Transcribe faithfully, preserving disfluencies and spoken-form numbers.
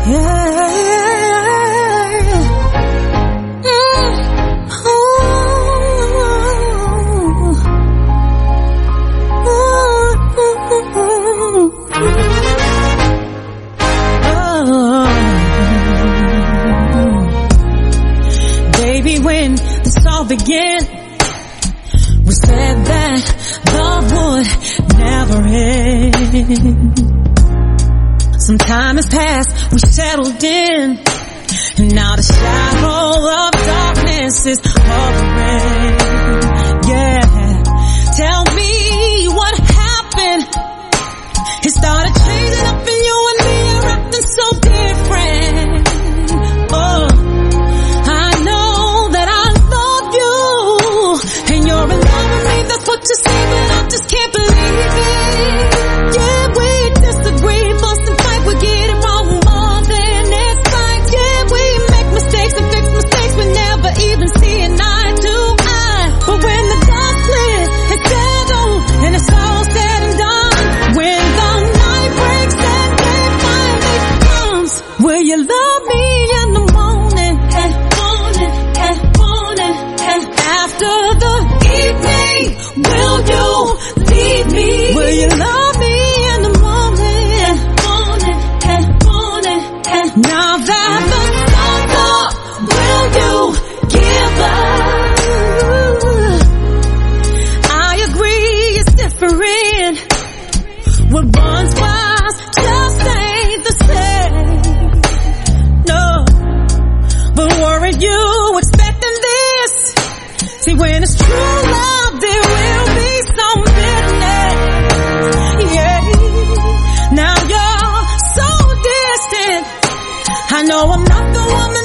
Baby, when this all began, we said that love would never end. Some time has passed, we settled in, and now the shadow of darkness is hovering. Yeah, tell me what happened. It started changing up and you and me are acting so different. Oh, I know that I love you, and you're in love with me, that's what you say, but I just can't believe it. Yeah, we disagree, fuss and fight, we get it wrong more than it's right. Yeah, we make mistakes and fix mistakes, we never even see an eye to eye. But when the dust clears, it's settled, and it's all said and done, when the night breaks and day finally comes, will you love me in the morning, and morning, and morning, and after the evening, will you leave me? Will you love me in the morning, and morning, and morning, and now that the sun's up, will you give up? I agree, it's different. What once was just ain't the same. No, but weren't you expecting this? See, when it's true love, there will be some bitterness. Yeah, now you're so distant. I know I'm not the woman